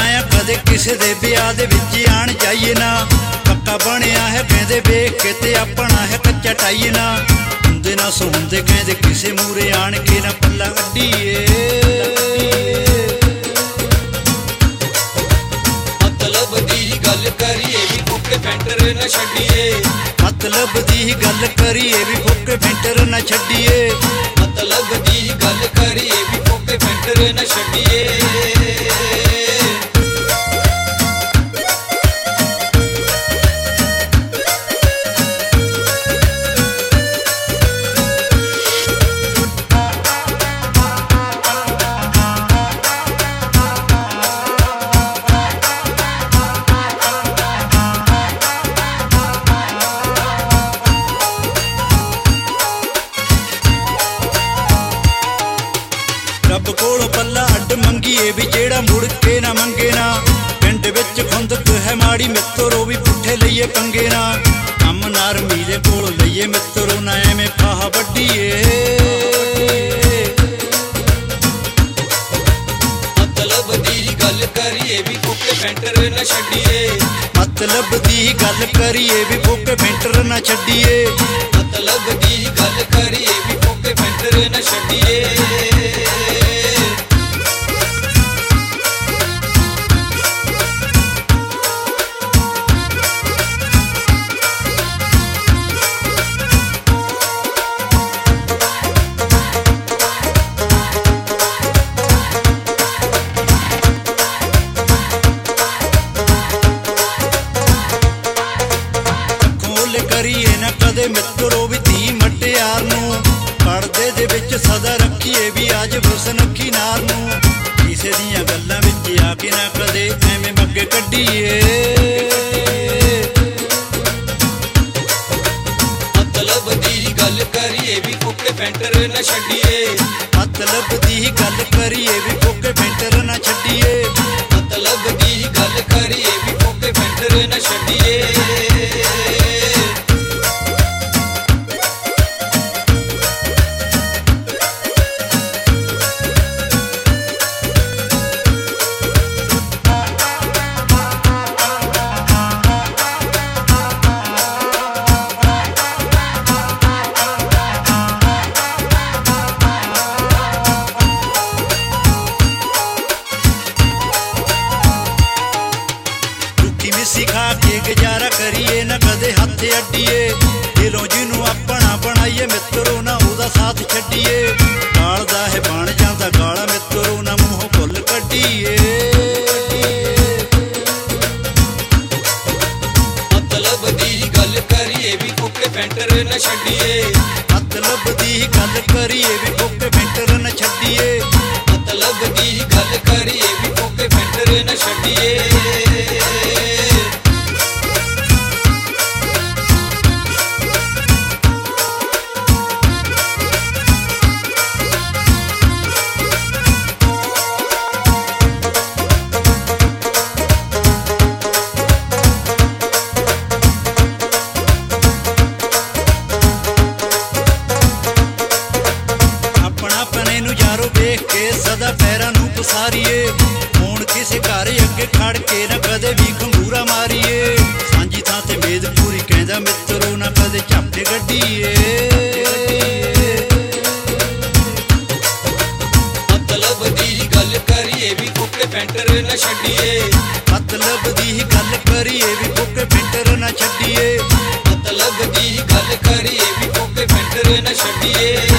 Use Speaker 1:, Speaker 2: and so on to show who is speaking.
Speaker 1: आ कदे किसे दे ब्याह दे विच आण जाइए ना। पक्का बनिया है कहंदे वेख के ते अपना है कच्चा टाइए ना। हुंदे ना सुनदे कहंदे किसे मूरे आण के ना पल्ला अड्डीए।
Speaker 2: मतलब दी गल करिए भी फुके फैंटर न छड्डिए।
Speaker 1: मतलब दी गल करिए भी फुके फैंटर न छड्डिए।
Speaker 2: मतलब दी गल करिए भी फुके फैंटर न छड्डिए।
Speaker 1: रब कोलों पल्ला अड्ड मंगीए भी जेड़ा मुड़ के ना मंगे ना। पिंड विच खुंदक है माड़ी मित्रो भी पुठे लईए पंगे ना। कम नार मीले कोलों लईए मित्रो ना एवें फाह वड्डीए।
Speaker 2: मतलब दी गल करिए भी फुके फैंटर न छड्डिए।
Speaker 1: मतलब दी गल करिए भी फुके फैंटर न छड्डिए।
Speaker 2: मतलब दी गल करिए भी फुके फैंटर न छड्डिए।
Speaker 1: करिए ना कदे मित्रो भी धी मटियार नूं। पर्दे दे विच सदा रखिए भी अज हुस्नखी नार नूं। किसे दियां गल्लां विच आके ना कदे एवें मग्गे कड्डीए।
Speaker 2: मतलब दी गल करिए भी फुके फैंटर न छड्डिए।
Speaker 1: मतलब दी गल करिए भी फुके फैंटर न छड्डिए।
Speaker 2: मतलब दी गल करिए भी फुके फैंटर न छड्डिए।
Speaker 1: सिखा के गुजारा करिए ना कदे हथ अड्डीए। दिलों जिनू अपना बनाइए मित्रो ना उदा साथ छड्डिए। गालदा है बन जांदा गाला मित्रो ना मूंह भुल कड्डीए।
Speaker 2: मतलब दी गल करिए भी फुके फैंटर न छड्डिए।
Speaker 1: मतलब दी गल करिए भी फुके फैंटर न छड्डिए।
Speaker 2: मतलब दी गल करिए भी फुके फैंटर न छड्डिए।
Speaker 1: सदा पैरां नूं पसारीए। हुण किसे घर अगे खड़ के ना कदे भी खंगूरा मारीए। सांझी थां ते मेद पूरी कहंदा मित्रो ना कदे झापे गड्डीए।
Speaker 2: मतलब दी गल करिए भी फुके फैंटर न छड्डिए।
Speaker 1: मतलब दी गल करिए भी फुके फैंटर न छड्डिए।
Speaker 2: मतलब दी गल करिए भी फुके फैंटर न छड्डिए।